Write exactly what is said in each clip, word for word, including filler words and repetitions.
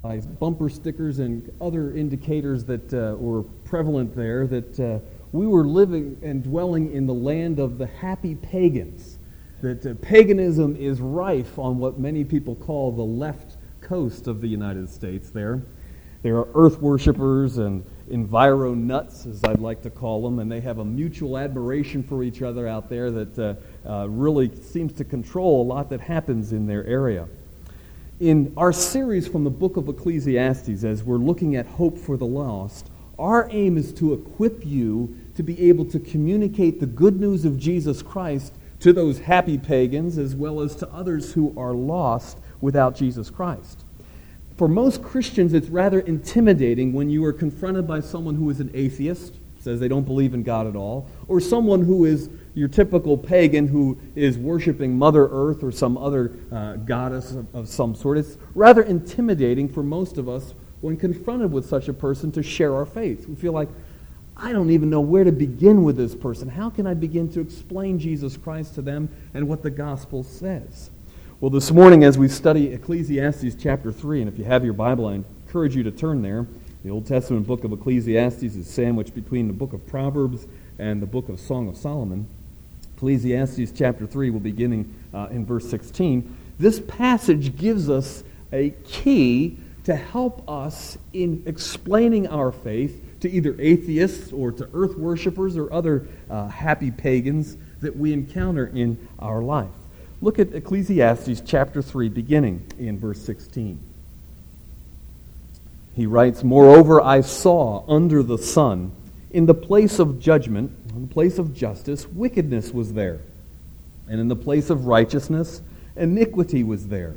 by bumper stickers and other indicators that uh, were prevalent there, that uh, we were living and dwelling in the land of the happy pagans, that uh, paganism is rife on what many people call the left coast of the United States there. There are earth worshipers and enviro nuts, as I'd like to call them, and they have a mutual admiration for each other out there that uh, uh, really seems to control a lot that happens in their area. In our series from the book of Ecclesiastes, as we're looking at hope for the lost, our aim is to equip you to be able to communicate the good news of Jesus Christ to those happy pagans as well as to others who are lost without Jesus Christ. For most Christians, it's rather intimidating when you are confronted by someone who is an atheist, says they don't believe in God at all, or someone who is your typical pagan who is worshiping Mother Earth or some other uh, goddess of, of some sort. It's rather intimidating for most of us when confronted with such a person to share our faith. We feel like, I don't even know where to begin with this person. How can I begin to explain Jesus Christ to them and what the gospel says? Well, this morning as we study Ecclesiastes chapter three, and if you have your Bible, I encourage you to turn there. The Old Testament book of Ecclesiastes is sandwiched between the book of Proverbs and the book of Song of Solomon. Ecclesiastes chapter three will beginning uh, in verse sixteen. This passage gives us a key to help us in explaining our faith to either atheists or to earth worshipers or other uh, happy pagans that we encounter in our life. Look at Ecclesiastes chapter three, beginning in verse sixteen. He writes, "Moreover, I saw under the sun, in the place of judgment, in the place of justice, wickedness was there. And in the place of righteousness, iniquity was there.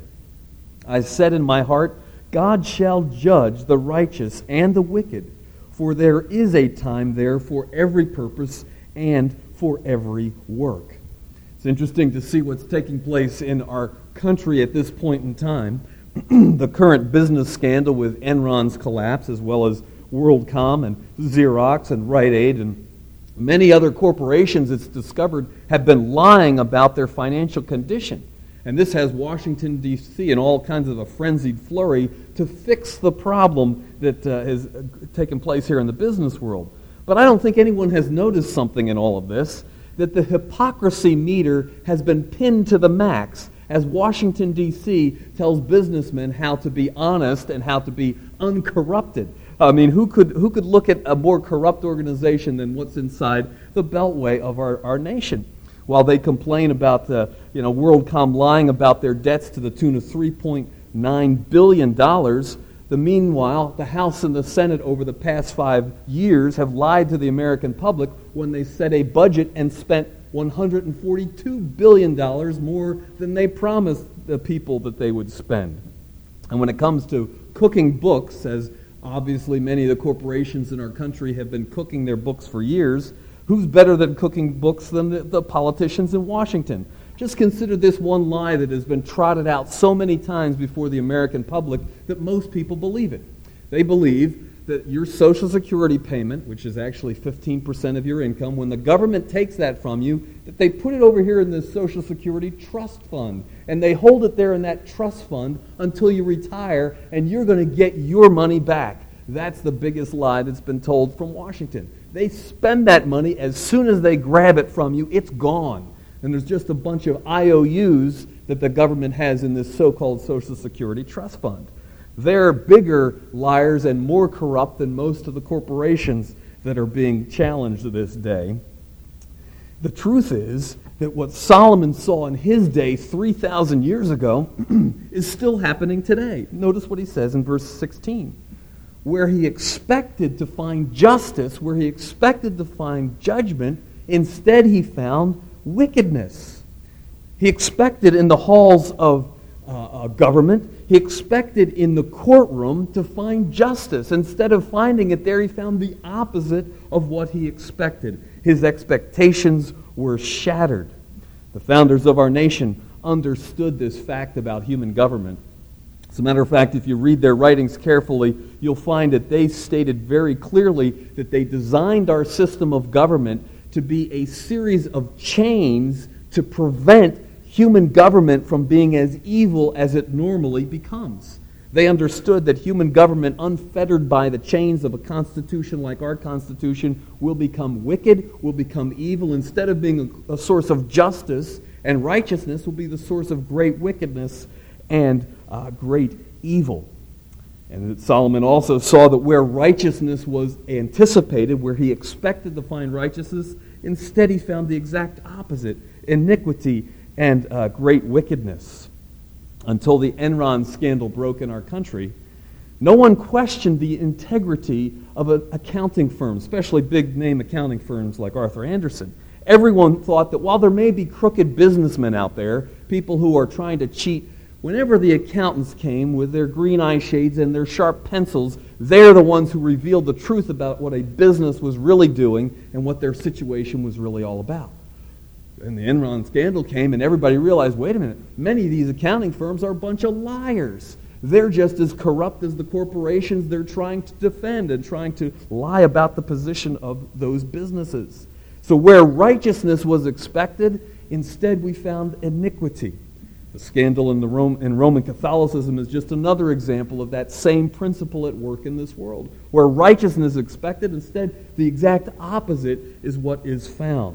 I said in my heart, God shall judge the righteous and the wicked, for there is a time there for every purpose and for every work." It's interesting to see what's taking place in our country at this point in time. The current business scandal with Enron's collapse, as well as WorldCom and Xerox and Rite Aid and many other corporations, it's discovered, have been lying about their financial condition. And this has Washington, D C in all kinds of a frenzied flurry to fix the problem that uh, has taken place here in the business world. But I don't think anyone has noticed something in all of this, that the hypocrisy meter has been pinned to the max as Washington, D C tells businessmen how to be honest and how to be uncorrupted. I mean, who could who could look at a more corrupt organization than what's inside the beltway of our, our nation? While they complain about the, you know, WorldCom lying about their debts to the tune of three point nine billion dollars, the meanwhile, the House and the Senate over the past five years have lied to the American public when they set a budget and spent one hundred forty-two billion dollars more than they promised the people that they would spend. And when it comes to cooking books, as obviously many of the corporations in our country have been cooking their books for years, who's better than cooking books than the, the politicians in Washington? Just consider this one lie that has been trotted out so many times before the American public that most people believe it. They believe that your Social Security payment, which is actually fifteen percent of your income, when the government takes that from you, that they put it over here in this Social Security trust fund, and they hold it there in that trust fund until you retire, and you're going to get your money back. That's the biggest lie that's been told from Washington. They spend that money. As soon as they grab it from you, it's gone. And there's just a bunch of I O Us that the government has in this so-called Social Security trust fund. They're bigger liars and more corrupt than most of the corporations that are being challenged to this day. The truth is that what Solomon saw in his day three thousand years ago is still happening today. Notice what he says in verse sixteen. Where he expected to find justice, where he expected to find judgment, instead he found wickedness. He expected in the halls of uh, government, he expected in the courtroom to find justice. Instead of finding it there, he found the opposite of what he expected. His expectations were shattered. The founders of our nation understood this fact about human government. As a matter of fact, if you read their writings carefully, you'll find that they stated very clearly that they designed our system of government to be a series of chains to prevent human government from being as evil as it normally becomes. They understood that human government, unfettered by the chains of a constitution like our Constitution, will become wicked, will become evil. Instead of being a, a source of justice and righteousness, will be the source of great wickedness and uh, great evil. And Solomon also saw that where righteousness was anticipated, where he expected to find righteousness, instead he found the exact opposite, iniquity and uh, great wickedness. Until the Enron scandal broke in our country, no one questioned the integrity of an accounting firm, especially big-name accounting firms like Arthur Andersen. Everyone thought that while there may be crooked businessmen out there, people who are trying to cheat, whenever the accountants came with their green eye shades and their sharp pencils, they're the ones who revealed the truth about what a business was really doing and what their situation was really all about. And the Enron scandal came, and everybody realized, wait a minute, many of these accounting firms are a bunch of liars. They're just as corrupt as the corporations they're trying to defend and trying to lie about the position of those businesses. So where righteousness was expected, instead we found iniquity. The scandal in, the Rome, in Roman Catholicism is just another example of that same principle at work in this world. Where righteousness is expected, instead the exact opposite is what is found.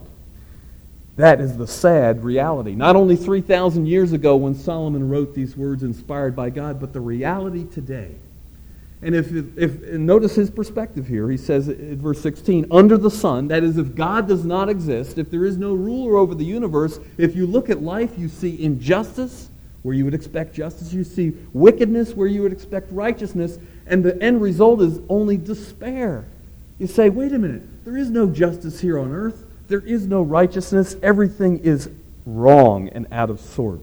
That is the sad reality. Not only three thousand years ago when Solomon wrote these words inspired by God, but the reality today. And if, if and notice his perspective here. He says in verse sixteen, under the sun, that is, if God does not exist, if there is no ruler over the universe, if you look at life, you see injustice where you would expect justice, you see wickedness where you would expect righteousness, and the end result is only despair. You say, wait a minute, there is no justice here on earth. There is no righteousness. Everything is wrong and out of sort.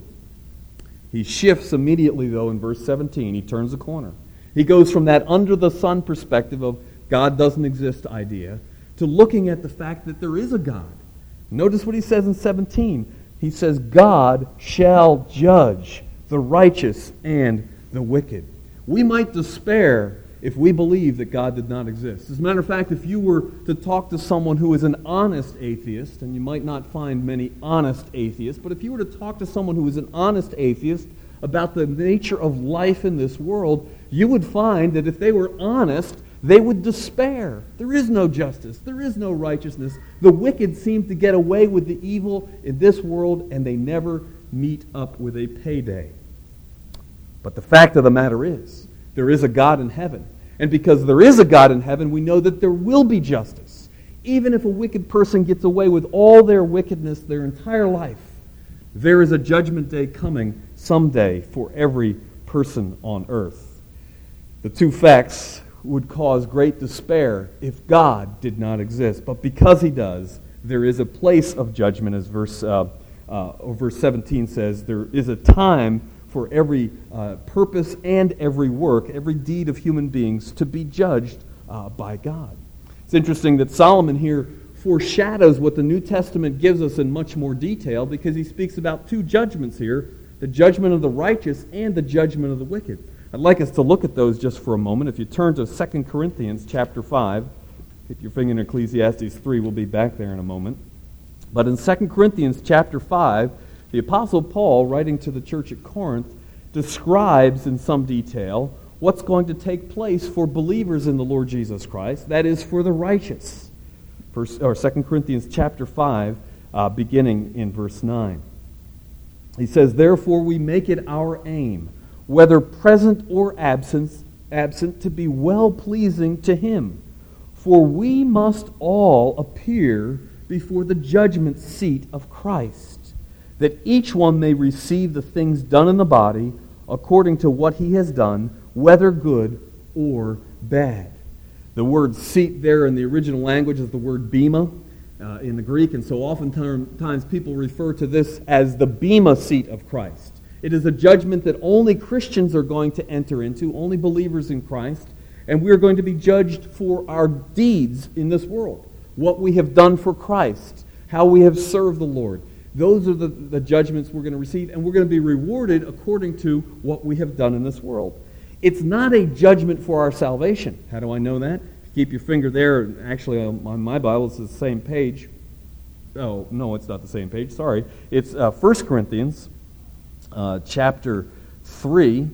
He shifts immediately, though, in verse seventeen. He turns the corner. He goes from that under-the-sun perspective of God doesn't exist idea to looking at the fact that there is a God. Notice what he says in seventeen. He says, God shall judge the righteous and the wicked. We might despair if we believe that God did not exist. As a matter of fact, if you were to talk to someone who is an honest atheist, and you might not find many honest atheists, but if you were to talk to someone who is an honest atheist about the nature of life in this world, you would find that if they were honest, they would despair. There is no justice. There is no righteousness. The wicked seem to get away with the evil in this world, and they never meet up with a payday. But the fact of the matter is, there is a God in heaven. And because there is a God in heaven, we know that there will be justice. Even if a wicked person gets away with all their wickedness their entire life, there is a judgment day coming someday for every person on earth. The two facts would cause great despair if God did not exist. But because he does, there is a place of judgment, as verse, uh, uh, verse seventeen says. There is a time for every uh, purpose and every work, every deed of human beings to be judged uh, by God. It's interesting that Solomon here foreshadows what the New Testament gives us in much more detail, because he speaks about two judgments here, the judgment of the righteous and the judgment of the wicked. I'd like us to look at those just for a moment. If you turn to Second Corinthians chapter five, get your finger in Ecclesiastes three, we'll be back there in a moment. But in Second Corinthians chapter five, the Apostle Paul, writing to the church at Corinth, describes in some detail what's going to take place for believers in the Lord Jesus Christ, that is, for the righteous. First, or Second Corinthians chapter five, uh, beginning in verse nine. He says, therefore we make it our aim, whether present or absent, absent, to be well-pleasing to him. For we must all appear before the judgment seat of Christ, that each one may receive the things done in the body according to what he has done, whether good or bad. The word seat there in the original language is the word bema uh, in the Greek, and so oftentimes people refer to this as the bema seat of Christ. It is a judgment that only Christians are going to enter into, only believers in Christ, and we are going to be judged for our deeds in this world, what we have done for Christ, how we have served the Lord. Those are the, the judgments we're going to receive, and we're going to be rewarded according to what we have done in this world. It's not a judgment for our salvation. How do I know that? Keep your finger there. Actually, on my Bible, it's the same page. Oh, no, it's not the same page. Sorry. It's uh, First Corinthians uh, chapter three.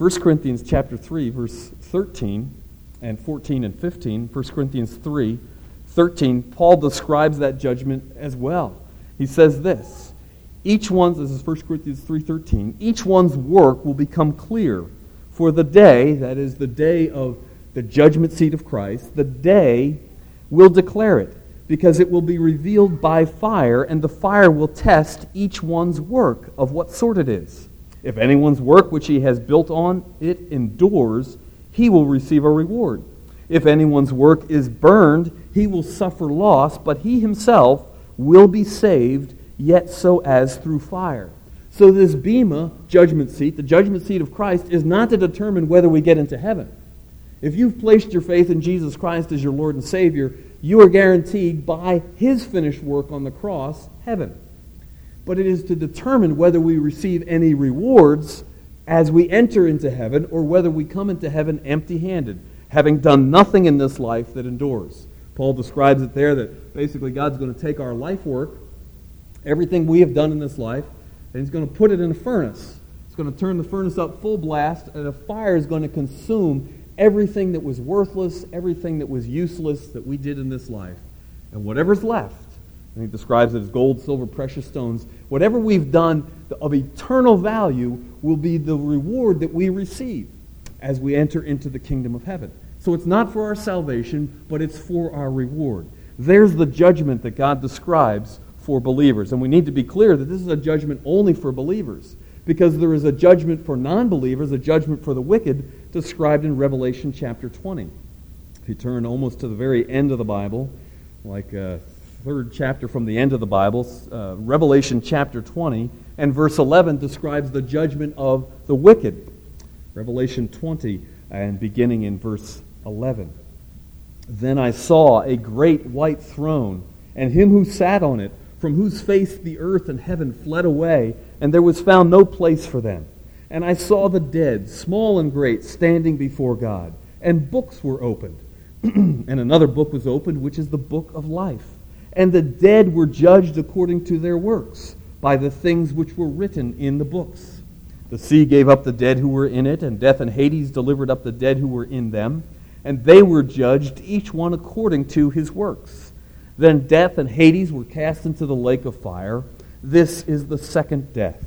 First Corinthians chapter three, verse thirteen and fourteen and fifteen, First Corinthians three, thirteen, Paul describes that judgment as well. He says this, each one's, this is First Corinthians three thirteen, each one's work will become clear, for the day, that is the day of the judgment seat of Christ, the day will declare it, because it will be revealed by fire, and the fire will test each one's work of what sort it is. If anyone's work which he has built on it endures, he will receive a reward. If anyone's work is burned, he will suffer loss, but he himself will be saved, yet so as through fire. So this Bema judgment seat, the judgment seat of Christ, is not to determine whether we get into heaven. If you've placed your faith in Jesus Christ as your Lord and Savior, you are guaranteed by His finished work on the cross, heaven. But it is to determine whether we receive any rewards as we enter into heaven, or whether we come into heaven empty-handed, having done nothing in this life that endures. Paul describes it there that basically God's going to take our life work, everything we have done in this life, and He's going to put it in a furnace. He's going to turn the furnace up full blast, and a fire is going to consume everything that was worthless, everything that was useless that we did in this life. And whatever's left, and he describes it as gold, silver, precious stones, whatever we've done of eternal value will be the reward that we receive as we enter into the kingdom of heaven. So it's not for our salvation, but it's for our reward. There's the judgment that God describes for believers. And we need to be clear that this is a judgment only for believers, because there is a judgment for non-believers, a judgment for the wicked, described in Revelation chapter twenty. If you turn almost to the very end of the Bible, like uh, third chapter from the end of the Bible, uh, Revelation chapter twenty, and verse eleven describes the judgment of the wicked. Revelation twenty, and beginning in verse eleven. Then I saw a great white throne, and him who sat on it, from whose face the earth and heaven fled away, and there was found no place for them. And I saw the dead, small and great, standing before God, and books were opened. And another book was opened, which is the book of life. And the dead were judged according to their works, by the things which were written in the books. The sea gave up the dead who were in it, and death and Hades delivered up the dead who were in them. And they were judged, each one according to his works. Then death and Hades were cast into the lake of fire. This is the second death.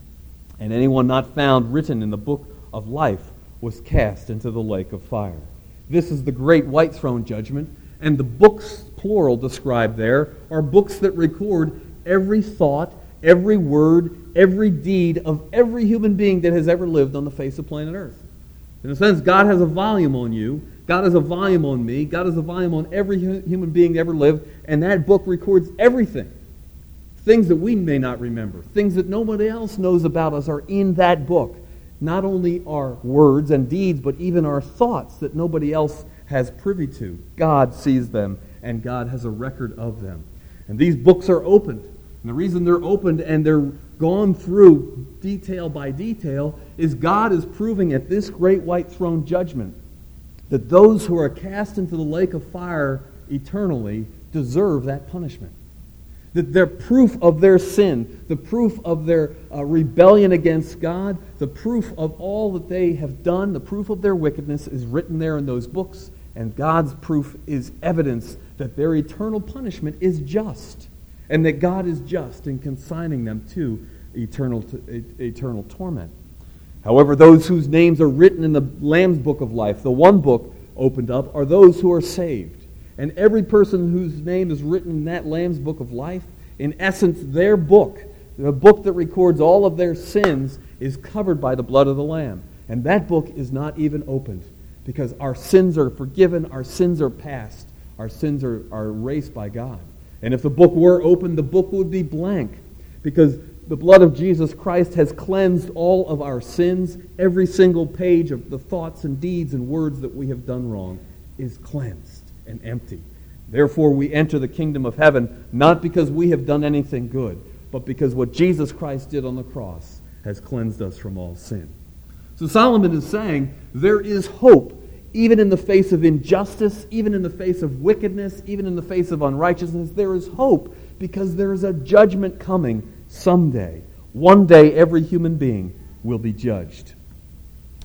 And anyone not found written in the book of life was cast into the lake of fire. This is the great white throne judgment. And the books, plural, described there are books that record every thought, every word, every deed of every human being that has ever lived on the face of planet Earth. In a sense, God has a volume on you. God has a volume on me. God has a volume on every human being that ever lived. And that book records everything. Things that we may not remember, things that nobody else knows about us are in that book. Not only our words and deeds, but even our thoughts that nobody else has privy to. God sees them, and God has a record of them. And these books are opened. And the reason they're opened and they're gone through detail by detail is God is proving at this great white throne judgment that those who are cast into the lake of fire eternally deserve that punishment. That their proof of their sin, the proof of their uh, rebellion against God, the proof of all that they have done, the proof of their wickedness is written there in those books, and God's proof is evidence that their eternal punishment is just, and that God is just in consigning them to eternal, to, eternal torment. However, those whose names are written in the Lamb's book of life, the one book opened up, are those who are saved. And every person whose name is written in that Lamb's book of life, in essence, their book, the book that records all of their sins, is covered by the blood of the Lamb. And that book is not even opened, because our sins are forgiven, our sins are past, our sins are, are erased by God. And if the book were opened, the book would be blank, because the blood of Jesus Christ has cleansed all of our sins. Every single page of the thoughts and deeds and words that we have done wrong is cleansed and empty. Therefore, we enter the kingdom of heaven not because we have done anything good, but because what Jesus Christ did on the cross has cleansed us from all sin. So Solomon is saying there is hope even in the face of injustice, even in the face of wickedness, even in the face of unrighteousness. There is hope because there is a judgment coming someday. One day every human being will be judged.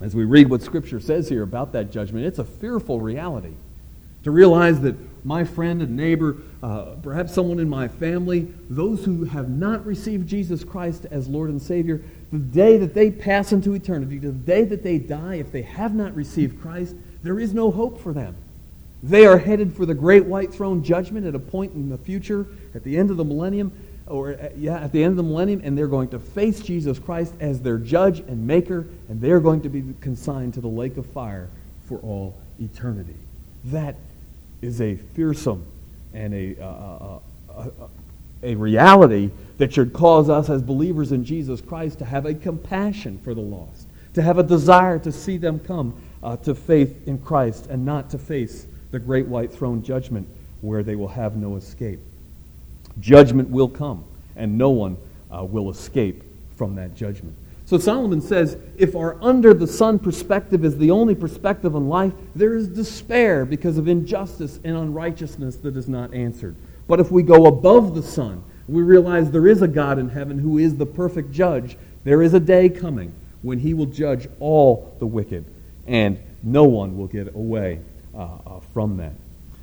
As we read what Scripture says here about that judgment, it's a fearful reality. To realize that my friend and neighbor, uh, perhaps someone in my family, those who have not received Jesus Christ as Lord and Savior, the day that they pass into eternity, the day that they die, if they have not received Christ, there is no hope for them. They are headed for the great white throne judgment at a point in the future, at the end of the millennium, or at, yeah, at the end of the millennium, and they're going to face Jesus Christ as their judge and maker, and they're going to be consigned to the lake of fire for all eternity. That is a fearsome and a, uh, uh, uh, a reality that should cause us as believers in Jesus Christ to have a compassion for the lost, to have a desire to see them come uh, to faith in Christ and not to face the great white throne judgment where they will have no escape. Judgment will come, and no one uh, will escape from that judgment. So Solomon says, if our under-the-sun perspective is the only perspective on life, there is despair because of injustice and unrighteousness that is not answered. But if we go above the sun, we realize there is a God in heaven who is the perfect judge. There is a day coming when he will judge all the wicked, and no one will get away uh, uh, from that.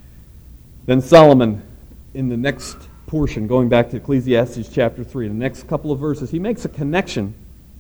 Then Solomon, in the next portion, going back to Ecclesiastes chapter three, in the next couple of verses, he makes a connection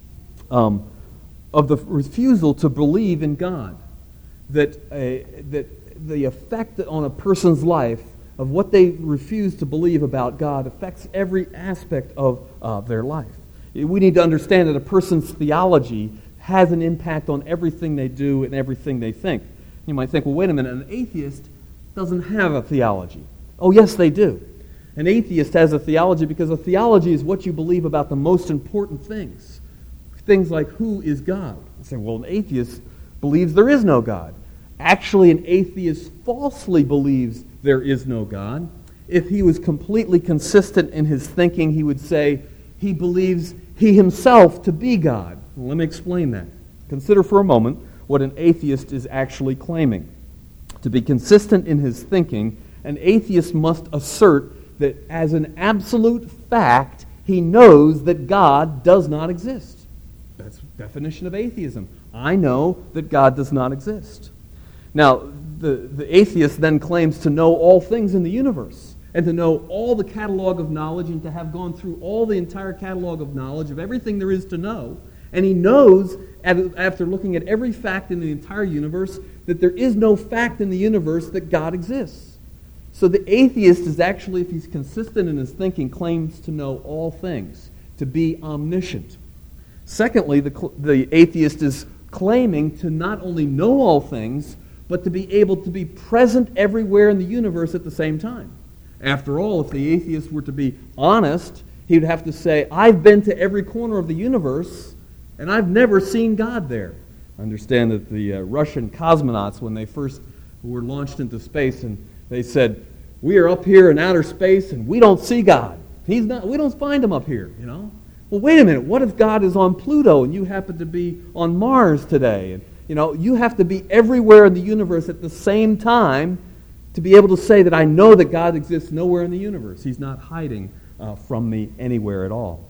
Um, of the refusal to believe in God, that uh, that the effect on a person's life of what they refuse to believe about God affects every aspect of uh, their life. We need to understand that a person's theology has an impact on everything they do and everything they think. You might think, well, wait a minute, an atheist doesn't have a theology. Oh, yes, they do. An atheist has a theology because a theology is what you believe about the most important things. Things like, who is God? I say, well, an atheist believes there is no God. Actually, an atheist falsely believes there is no God. If he was completely consistent in his thinking, he would say he believes he himself to be God. Well, let me explain that. Consider for a moment what an atheist is actually claiming. To be consistent in his thinking, an atheist must assert that as an absolute fact, he knows that God does not exist. That's the definition of atheism. I know that God does not exist. Now, the, the atheist then claims to know all things in the universe and to know all the catalog of knowledge and to have gone through all the entire catalog of knowledge of everything there is to know. And he knows, after looking at every fact in the entire universe, that there is no fact in the universe that God exists. So the atheist is actually, if he's consistent in his thinking, claims to know all things, to be omniscient. Secondly, the, the atheist is claiming to not only know all things, but to be able to be present everywhere in the universe at the same time. After all, if the atheist were to be honest, he would have to say, I've been to every corner of the universe, and I've never seen God there. I understand that the uh, Russian cosmonauts, when they first were launched into space, and they said, we are up here in outer space, and we don't see God. He's not. We don't find him up here, you know. Well, wait a minute, what if God is on Pluto and you happen to be on Mars today? And, you know, you have to be everywhere in the universe at the same time to be able to say that I know that God exists nowhere in the universe. He's not hiding uh, from me anywhere at all.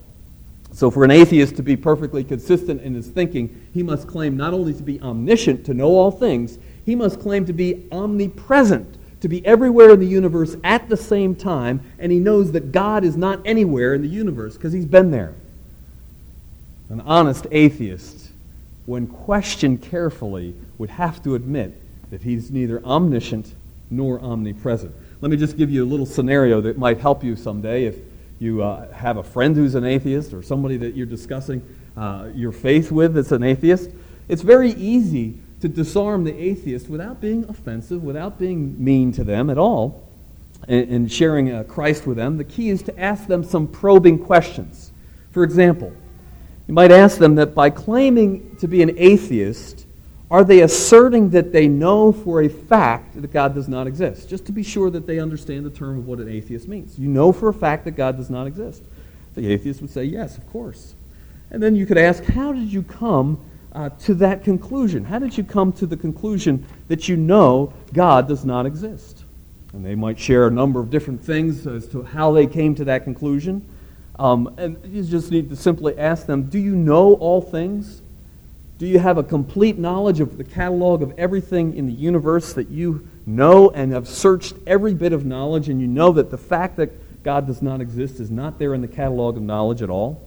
So for an atheist to be perfectly consistent in his thinking, he must claim not only to be omniscient, to know all things, he must claim to be omnipresent, to be everywhere in the universe at the same time, and he knows that God is not anywhere in the universe because he's been there. An honest atheist, when questioned carefully, would have to admit that he's neither omniscient nor omnipresent. Let me just give you a little scenario that might help you someday if you uh, have a friend who's an atheist or somebody that you're discussing uh, your faith with that's an atheist. It's very easy to disarm the atheist without being offensive, without being mean to them at all, and, and sharing uh, Christ with them. The key is to ask them some probing questions. For example, you might ask them that by claiming to be an atheist, are they asserting that they know for a fact that God does not exist? Just to be sure that they understand the term of what an atheist means. You know for a fact that God does not exist. The atheist would say, yes, of course. And then you could ask, how did you come uh, to that conclusion? How did you come to the conclusion that you know God does not exist? And they might share a number of different things as to how they came to that conclusion. Um, and you just need to simply ask them, do you know all things? Do you have a complete knowledge of the catalog of everything in the universe that you know and have searched every bit of knowledge, and you know that the fact that God does not exist is not there in the catalog of knowledge at all?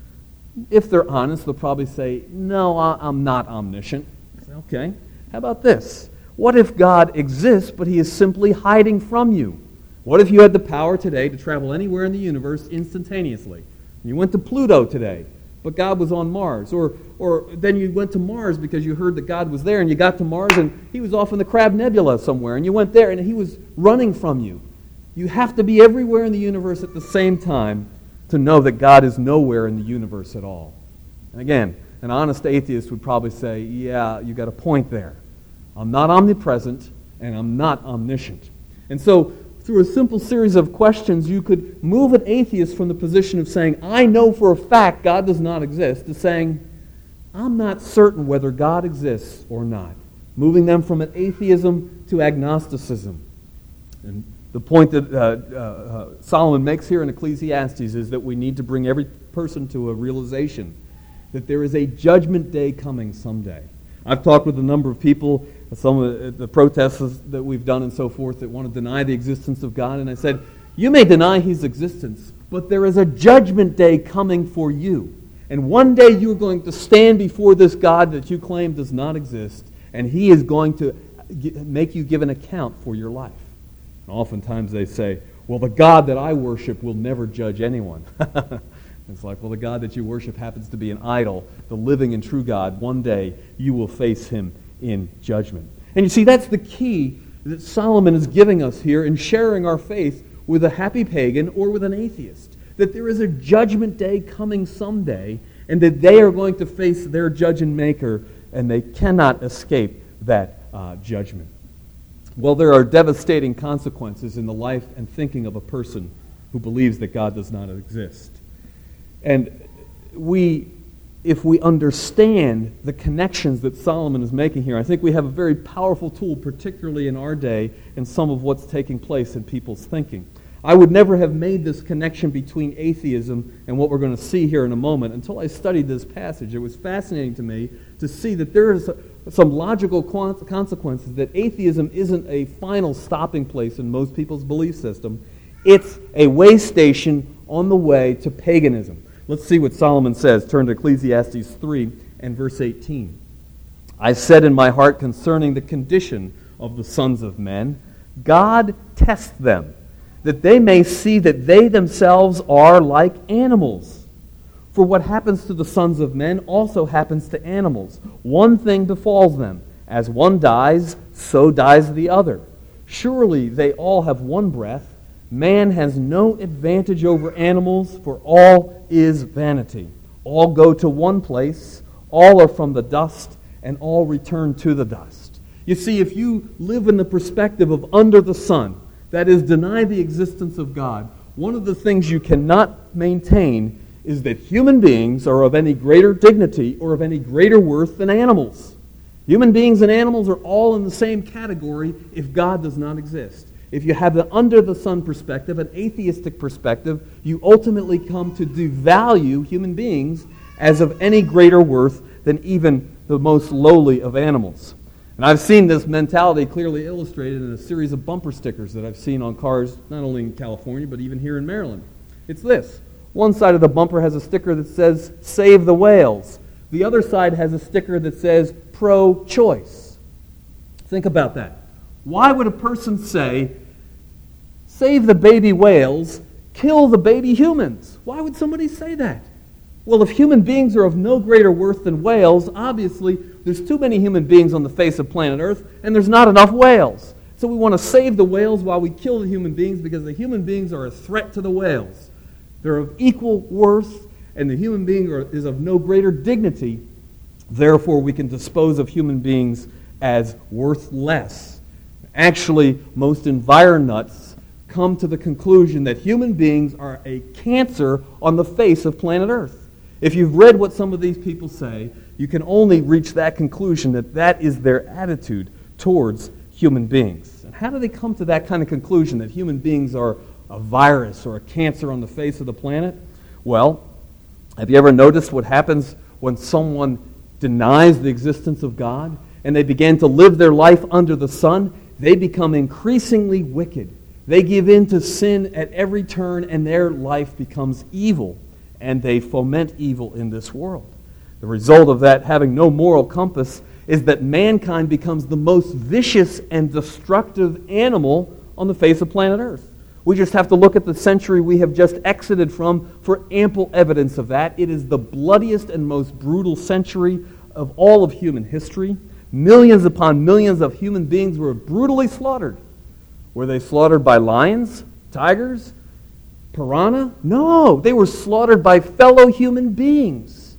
If they're honest, they'll probably say, no, I'm not omniscient. Say, okay, how about this? What if God exists, but he is simply hiding from you? What if you had the power today to travel anywhere in the universe instantaneously? You went to Pluto today, but God was on Mars. Or or then you went to Mars because you heard that God was there, and you got to Mars and he was off in the Crab Nebula somewhere, and you went there and he was running from you. You have to be everywhere in the universe at the same time to know that God is nowhere in the universe at all. And again, an honest atheist would probably say, yeah, you got a point there. I'm not omnipresent and I'm not omniscient. And so through a simple series of questions, you could move an atheist from the position of saying, I know for a fact God does not exist, to saying, I'm not certain whether God exists or not. Moving them from an atheism to agnosticism. And the point that uh, uh, Solomon makes here in Ecclesiastes is that we need to bring every person to a realization that there is a judgment day coming someday. I've talked with a number of people, some of the protests that we've done and so forth, that want to deny the existence of God. And I said, you may deny his existence, but there is a judgment day coming for you. And one day you're going to stand before this God that you claim does not exist, and he is going to make you give an account for your life. And oftentimes they say, well, the God that I worship will never judge anyone. It's like, well, the God that you worship happens to be an idol. The living and true God, one day you will face him in judgment. And you see, that's the key that Solomon is giving us here in sharing our faith with a happy pagan or with an atheist. That there is a judgment day coming someday, and that they are going to face their judge and maker, and they cannot escape that uh, judgment. Well, there are devastating consequences in the life and thinking of a person who believes that God does not exist. And we, if we understand the connections that Solomon is making here, I think we have a very powerful tool, particularly in our day, in some of what's taking place in people's thinking. I would never have made this connection between atheism and what we're going to see here in a moment until I studied this passage. It was fascinating to me to see that there is some logical consequences, that atheism isn't a final stopping place in most people's belief system. It's a way station on the way to paganism. Let's see what Solomon says. Turn to Ecclesiastes three and verse eighteen. I said in my heart concerning the condition of the sons of men, God tests them, that they may see that they themselves are like animals. For what happens to the sons of men also happens to animals. One thing befalls them. As one dies, so dies the other. Surely they all have one breath. Man has no advantage over animals, for all is vanity. All go to one place, all are from the dust, and all return to the dust. You see, if you live in the perspective of under the sun, that is, deny the existence of God, one of the things you cannot maintain is that human beings are of any greater dignity or of any greater worth than animals. Human beings and animals are all in the same category if God does not exist. If you have the under-the-sun perspective, an atheistic perspective, you ultimately come to devalue human beings as of any greater worth than even the most lowly of animals. And I've seen this mentality clearly illustrated in a series of bumper stickers that I've seen on cars, not only in California, but even here in Maryland. It's this. One side of the bumper has a sticker that says, "Save the whales." The other side has a sticker that says, "Pro-choice." Think about that. Why would a person say, save the baby whales, kill the baby humans? Why would somebody say that? Well, if human beings are of no greater worth than whales, obviously there's too many human beings on the face of planet Earth, and there's not enough whales. So we want to save the whales while we kill the human beings, because the human beings are a threat to the whales. They're of equal worth, and the human being are, is of no greater dignity. Therefore, we can dispose of human beings as worth less. Actually, most environuts come to the conclusion that human beings are a cancer on the face of planet Earth. If you've read what some of these people say, you can only reach that conclusion, that that is their attitude towards human beings. And how do they come to that kind of conclusion, that human beings are a virus or a cancer on the face of the planet? Well, have you ever noticed what happens when someone denies the existence of God, and they begin to live their life under the sun, they become increasingly wicked. They give in to sin at every turn, and their life becomes evil, and they foment evil in this world. The result of that, having no moral compass, is that mankind becomes the most vicious and destructive animal on the face of planet Earth. We just have to look at the century we have just exited from for ample evidence of that. It is the bloodiest and most brutal century of all of human history. Millions upon millions of human beings were brutally slaughtered. Were they slaughtered by lions, tigers, piranha? No, they were slaughtered by fellow human beings.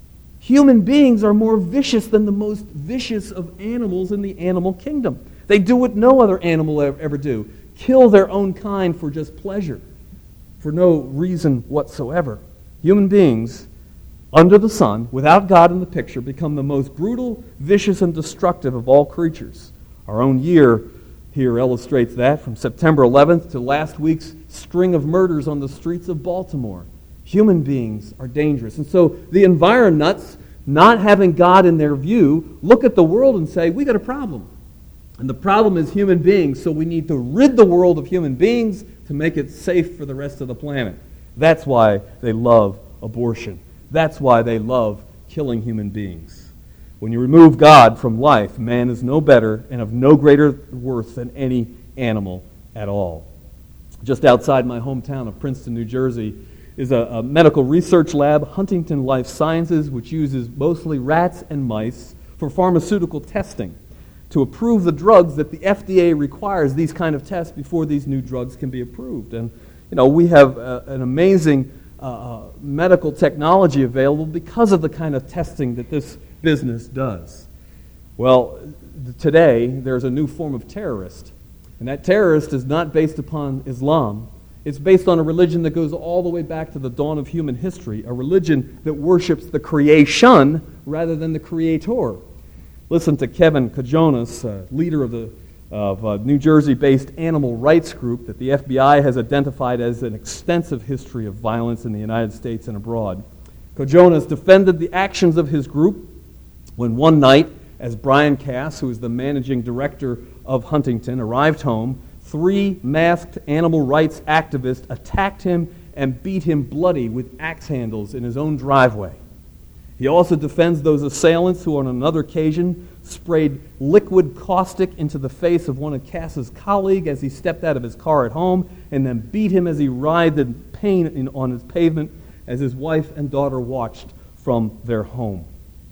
Human beings are more vicious than the most vicious of animals in the animal kingdom. They do what no other animal ever do. Kill their own kind for just pleasure, for no reason whatsoever. Human beings, under the sun, without God in the picture, become the most brutal, vicious, and destructive of all creatures. Our own year here illustrates that, from September eleventh to last week's string of murders on the streets of Baltimore. Human beings are dangerous. And so the environuts, not having God in their view, look at the world and say, we got a problem. And the problem is human beings, so we need to rid the world of human beings to make it safe for the rest of the planet. That's why they love abortion. That's why they love killing human beings. When you remove God from life, man is no better and of no greater worth than any animal at all. Just outside my hometown of Princeton, New Jersey, is a, a medical research lab, Huntington Life Sciences, which uses mostly rats and mice for pharmaceutical testing to approve the drugs that the F D A requires these kind of tests before these new drugs can be approved. And, you know, we have uh, an amazing uh, medical technology available because of the kind of testing that this business does. Well, today there's a new form of terrorist, and that terrorist is not based upon Islam. It's based on a religion that goes all the way back to the dawn of human history, a religion that worships the creation rather than the creator. Listen to Kevin Kojonas, uh, leader of the of a New Jersey-based animal rights group that the F B I has identified as an extensive history of violence in the United States and abroad. Kojonas defended the actions of his group when one night, as Brian Cass, who is the managing director of Huntington, arrived home, three masked animal rights activists attacked him and beat him bloody with axe handles in his own driveway. He also defends those assailants who on another occasion sprayed liquid caustic into the face of one of Cass's colleagues as he stepped out of his car at home and then beat him as he writhed in pain in, on his pavement as his wife and daughter watched from their home.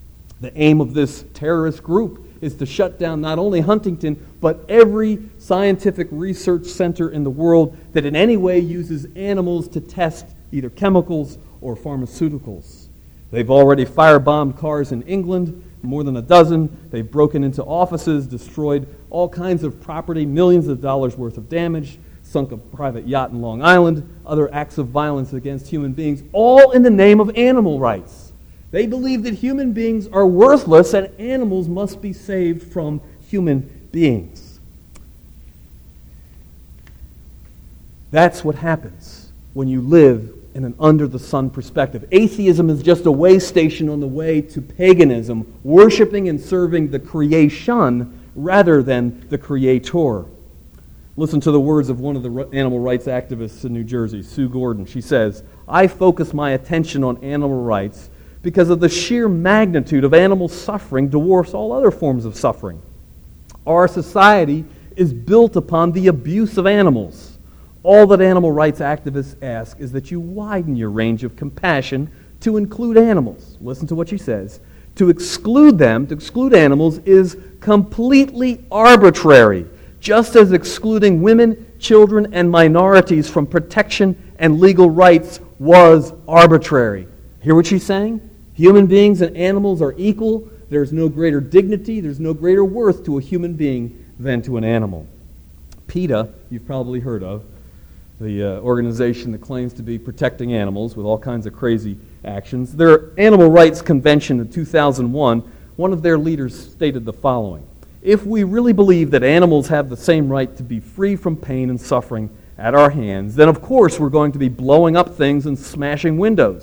The aim of this terrorist group is to shut down not only Huntington, but every scientific research center in the world that in any way uses animals to test either chemicals or pharmaceuticals. They've already firebombed cars in England, more than a dozen. They've broken into offices, destroyed all kinds of property, millions of dollars worth of damage, sunk a private yacht in Long Island, other acts of violence against human beings, all in the name of animal rights. They believe that human beings are worthless and animals must be saved from human beings. That's what happens when you live in an under-the-sun perspective. Atheism is just a way station on the way to paganism, worshiping and serving the creation rather than the creator. Listen to the words of one of the animal rights activists in New Jersey, Sue Gordon. She says, "I focus my attention on animal rights because of the sheer magnitude of animal suffering dwarfs all other forms of suffering. Our society is built upon the abuse of animals. All that animal rights activists ask is that you widen your range of compassion to include animals." Listen to what she says. "To exclude them, to exclude animals, is completely arbitrary, just as excluding women, children, and minorities from protection and legal rights was arbitrary." Hear what she's saying? Human beings and animals are equal. There's no greater dignity, there's no greater worth to a human being than to an animal. PETA, you've probably heard of, the uh, organization that claims to be protecting animals with all kinds of crazy actions. Their Animal Rights Convention in two thousand one, one of their leaders stated the following: "If we really believe that animals have the same right to be free from pain and suffering at our hands, then of course we're going to be blowing up things and smashing windows.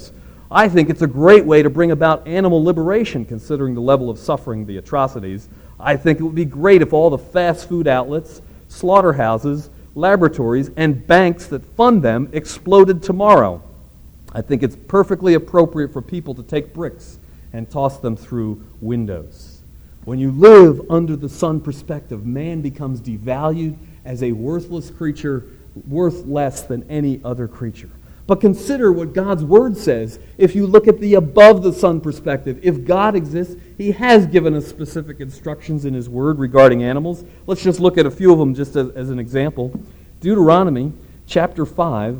I think it's a great way to bring about animal liberation, considering the level of suffering, the atrocities. I think it would be great if all the fast food outlets, slaughterhouses, laboratories, and banks that fund them exploded tomorrow. I think it's perfectly appropriate for people to take bricks and toss them through windows. When you live under the Son perspective, man becomes devalued as a worthless creature, worth less than any other creature. But consider what God's Word says. If you look at the above the Son perspective, if God exists, He has given us specific instructions in His Word regarding animals. Let's just look at a few of them just as, as an example. Deuteronomy chapter five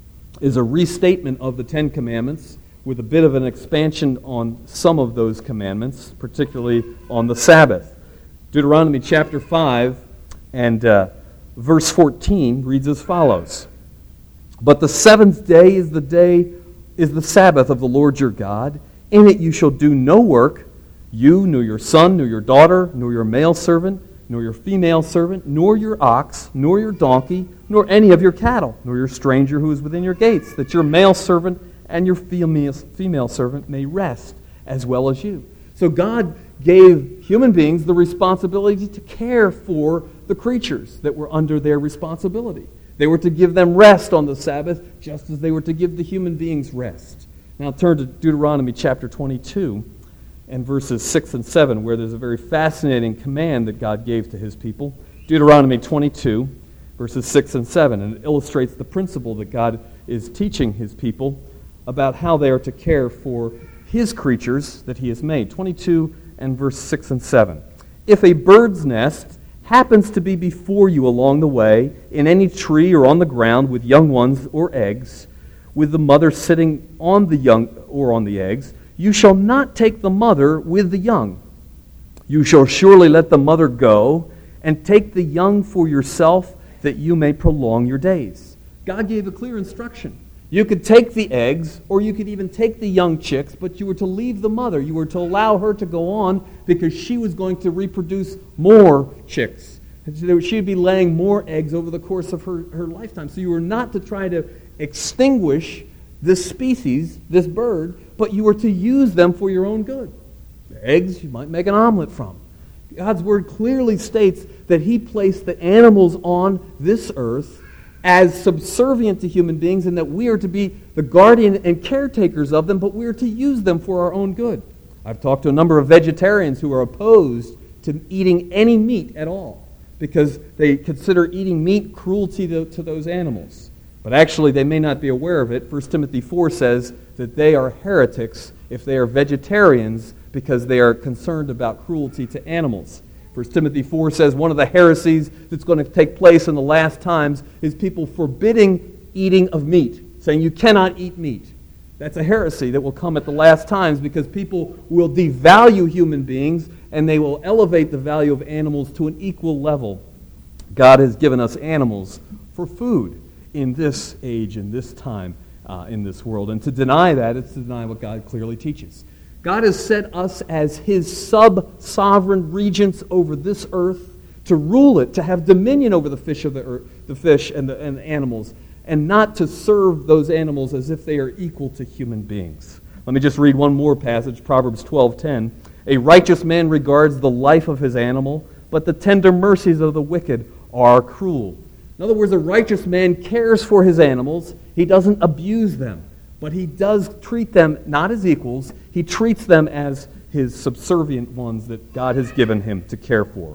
is a restatement of the Ten Commandments with a bit of an expansion on some of those commandments, particularly on the Sabbath. Deuteronomy chapter five and uh, verse fourteen reads as follows. But the seventh day is the day, is the Sabbath of the Lord your God. In it you shall do no work, you, nor your son, nor your daughter, nor your male servant, nor your female servant, nor your ox, nor your donkey, nor any of your cattle, nor your stranger who is within your gates, that your male servant and your female, female servant may rest as well as you. So God gave human beings the responsibility to care for the creatures that were under their responsibility. They were to give them rest on the Sabbath, just as they were to give the human beings rest. Now turn to Deuteronomy chapter twenty-two and verses six and seven, where there's a very fascinating command that God gave to His people. Deuteronomy twenty-two, verses six and seven, and it illustrates the principle that God is teaching His people about how they are to care for His creatures that He has made. twenty-two and verse six and seven. If a bird's nest happens to be before you along the way, in any tree or on the ground with young ones or eggs, with the mother sitting on the young or on the eggs, you shall not take the mother with the young. You shall surely let the mother go, and take the young for yourself, that you may prolong your days. God gave a clear instruction. You could take the eggs, or you could even take the young chicks, but you were to leave the mother. You were to allow her to go on, because she was going to reproduce more chicks. She'd be laying more eggs over the course of her, her lifetime. So you were not to try to extinguish this species, this bird, but you were to use them for your own good. The eggs you might make an omelet from. God's Word clearly states that He placed the animals on this earth as subservient to human beings, and that we are to be the guardian and caretakers of them, but we are to use them for our own good. I've talked to a number of vegetarians who are opposed to eating any meat at all, because they consider eating meat cruelty to, to those animals. But actually, they may not be aware of it. First Timothy four says that they are heretics if they are vegetarians, because they are concerned about cruelty to animals. First Timothy four says one of the heresies that's going to take place in the last times is people forbidding eating of meat, saying you cannot eat meat. That's a heresy that will come at the last times, because people will devalue human beings and they will elevate the value of animals to an equal level. God has given us animals for food in this age, in this time, uh, in this world. And to deny that is to deny what God clearly teaches. God has set us as His sub-sovereign regents over this earth, to rule it, to have dominion over the fish of the earth, the fish and the, and the animals, and not to serve those animals as if they are equal to human beings. Let me just read one more passage, Proverbs twelve ten. A righteous man regards the life of his animal, but the tender mercies of the wicked are cruel. In other words, a righteous man cares for his animals. He doesn't abuse them, but he does treat them not as equals. He treats them as his subservient ones that God has given him to care for.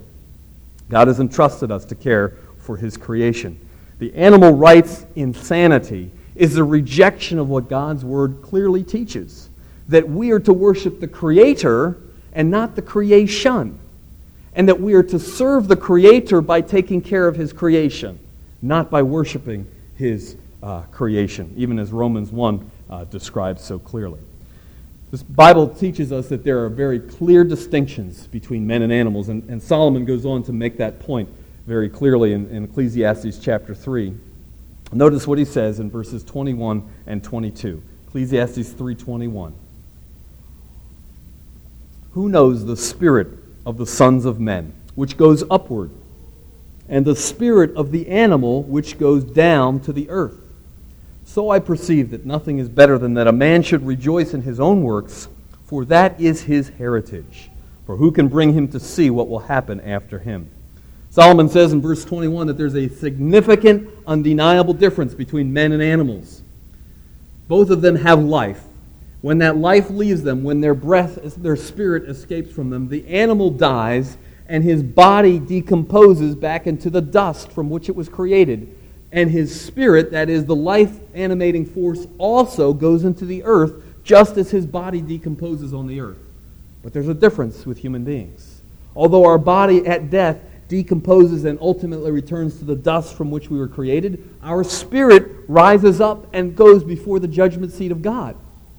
God has entrusted us to care for His creation. The animal rights insanity is a rejection of what God's Word clearly teaches, that we are to worship the Creator and not the creation, and that we are to serve the Creator by taking care of His creation, not by worshiping His uh, creation, even as Romans one uh, describes so clearly. This Bible teaches us that there are very clear distinctions between men and animals, and, and Solomon goes on to make that point very clearly in, in Ecclesiastes chapter three. Notice what he says in verses twenty-one and twenty-two. Ecclesiastes three twenty-one. Who knows the spirit of the sons of men, which goes upward, and the spirit of the animal which goes down to the earth? So I perceive that nothing is better than that a man should rejoice in his own works, for that is his heritage. For who can bring him to see what will happen after him? Solomon says in verse twenty-one that there's a significant, undeniable difference between men and animals. Both of them have life. When that life leaves them, when their breath, their spirit escapes from them, the animal dies and his body decomposes back into the dust from which it was created. And his spirit, that is the life-animating force, also goes into the earth just as his body decomposes on the earth. But there's a difference with human beings. Although our body at death decomposes and ultimately returns to the dust from which we were created, our spirit rises up and goes before the judgment seat of God.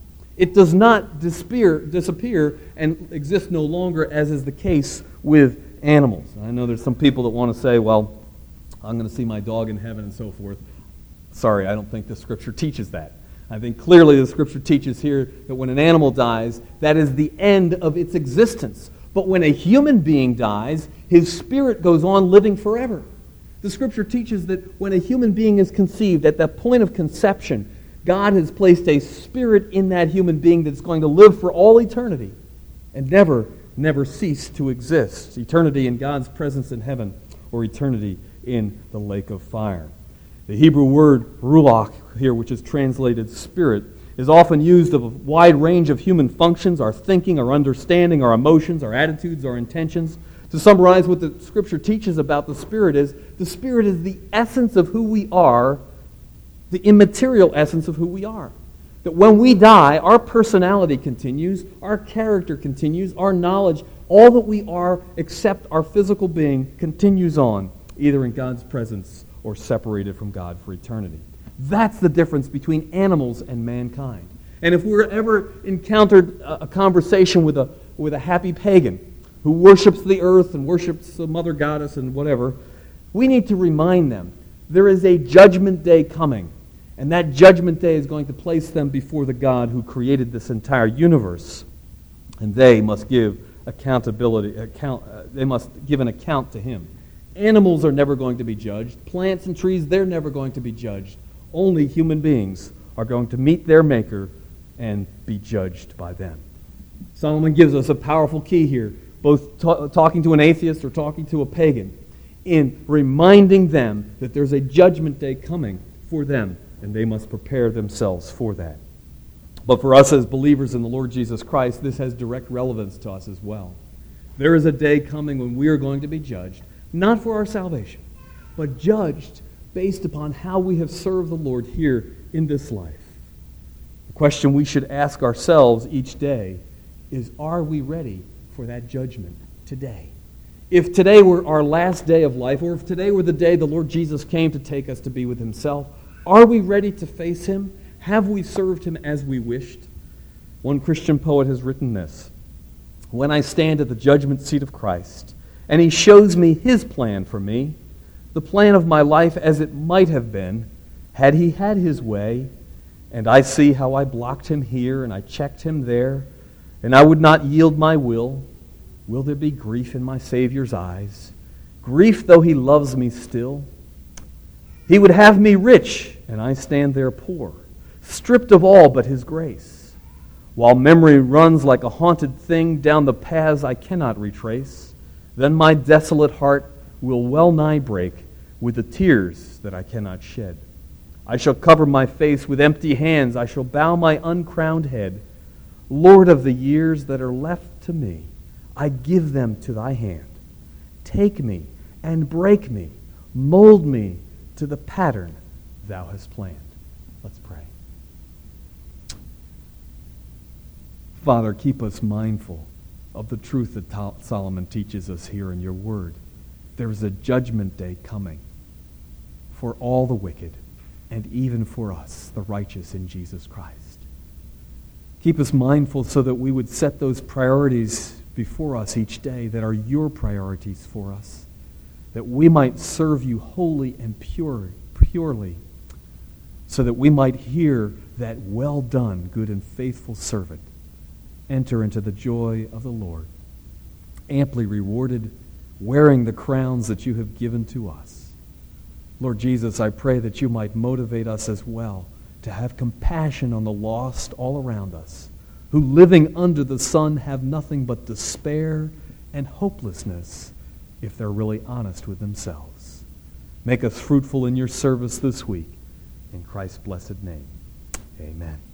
It does not disappear, disappear and exist no longer, as is the case with animals. I know there's some people that want to say, well, I'm going to see my dog in heaven and so forth. Sorry, I don't think the Scripture teaches that. I think clearly the Scripture teaches here that when an animal dies, that is the end of its existence. But when a human being dies, his spirit goes on living forever. The Scripture teaches that when a human being is conceived, at that point of conception, God has placed a spirit in that human being that's going to live for all eternity and never, never cease to exist. Eternity in God's presence in heaven, or eternity in the lake of fire. The Hebrew word ruach here, which is translated spirit, is often used of a wide range of human functions, our thinking, our understanding, our emotions, our attitudes, our intentions. To summarize what the Scripture teaches about the Spirit is, the Spirit is the essence of who we are, the immaterial essence of who we are. That when we die, our personality continues, our character continues, our knowledge, all that we are except our physical being continues on, either in God's presence or separated from God for eternity. That's the difference between animals and mankind. And if we're ever encountered a, a conversation with a, with a happy pagan who worships the earth and worships the mother goddess and whatever, we need to remind them there is a judgment day coming. And that judgment day is going to place them before the God who created this entire universe. And they must give accountability, account, uh, they must give an account to Him. Animals are never going to be judged. Plants and trees, they're never going to be judged. Only human beings are going to meet their Maker and be judged by them. Solomon gives us a powerful key here, both ta- talking to an atheist or talking to a pagan, in reminding them that there's a judgment day coming for them, and they must prepare themselves for that. But for us as believers in the Lord Jesus Christ, this has direct relevance to us as well. There is a day coming when we are going to be judged, not for our salvation, but judged based upon how we have served the Lord here in this life. The question we should ask ourselves each day is, are we ready for that judgment today? If today were our last day of life, or if today were the day the Lord Jesus came to take us to be with Himself, are we ready to face Him? Have we served Him as we wished? One Christian poet has written this: when I stand at the judgment seat of Christ, and He shows me His plan for me, the plan of my life as it might have been, had He had His way, and I see how I blocked Him here and I checked Him there, and I would not yield my will, will there be grief in my Savior's eyes? Grief, though He loves me still. He would have me rich, and I stand there poor, stripped of all but His grace, while memory runs like a haunted thing down the paths I cannot retrace. Then my desolate heart will well nigh break with the tears that I cannot shed. I shall cover my face with empty hands. I shall bow my uncrowned head. Lord of the years that are left to me, I give them to Thy hand. Take me and break me, mold me to the pattern Thou hast planned. Let's pray. Father, keep us mindful of the truth that Solomon teaches us here in Your Word. There is a judgment day coming for all the wicked, and even for us, the righteous in Jesus Christ. Keep us mindful so that we would set those priorities before us each day that are Your priorities for us, that we might serve You wholly and pure, purely, so that we might hear that well done, good and faithful servant, enter into the joy of the Lord, amply rewarded, wearing the crowns that You have given to us. Lord Jesus, I pray that You might motivate us as well to have compassion on the lost all around us, who living under the sun have nothing but despair and hopelessness if they're really honest with themselves. Make us fruitful in your service this week. In Christ's blessed name, amen.